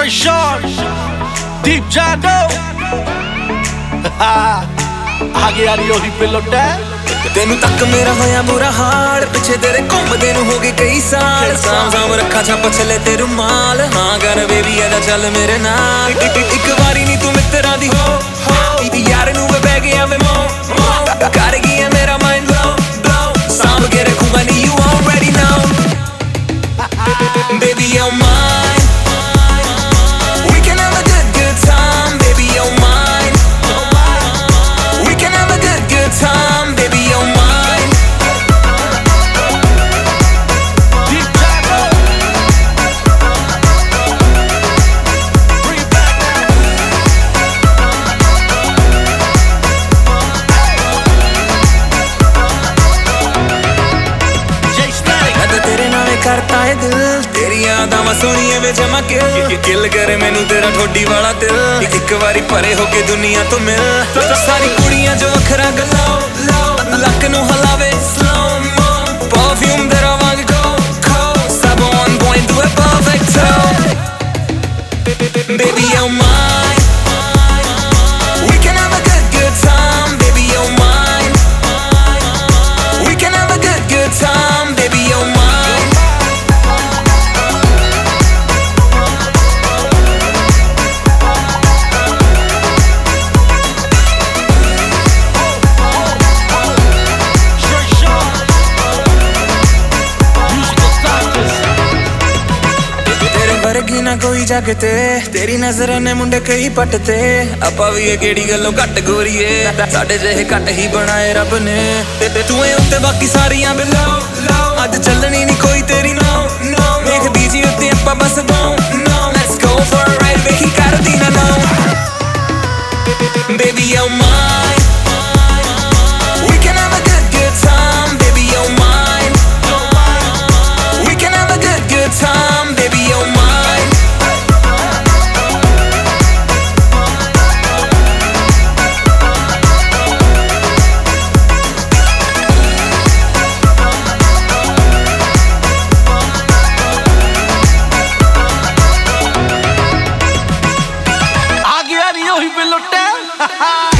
Straight shot, deep jado. आगे आ रही ओही पे लौटा तेनू तक मेरा होया बुरा हाल पिछे तेरे घूमदे नू हो गए कई साल साम साम रखा छाप छले ते रुमाल हाँ कर बेबी आजा चल मेरे नाल एक बारी नी तू मित्रा दी हो यार नू वे बह गया वे मो कर गया मेरा माइंड ब्लो साम के रखूंगा नी you already know baby you're mine we can have a good time baby you're mine we can have a good time baby you're mine deep jado. Bring it back now. Jay Static. मैं तो तेरे नाल करता है दिल तेरी यादां वा सोहणियां वे जमा किल करे मैनू तेरा ठोडी वाला दिल एक बारी परे हो के दुनिया तो मिल सारी कुड़ियां जो वखरा गलाओ लक नू हलावे स्लो मो परफ्यूम तेरा वांग खो सब on point do it perfecto baby you're mine we can have a good time baby you're mine we can have a good time baby you're mine Straight shot. Musical doctors. तेरे वर्गी ना कोई जगते तेरी नजर ने मुंडे कई पटते आपा भी ये केड़ी गल्लों घट गोरीए साडे जेहे घट ही बनाए रब ने तू ए उत्ते बाकी सारियां बिलो अज चलनी नहीं कोई तेरी नो देख दीजी उत्ते आपा बस दो let's go for a ride वे ही कर दी ना no baby you're mine we can have a good time baby you're mine we can have a good time baby you're mine आगे आ रही ओही पे लौटा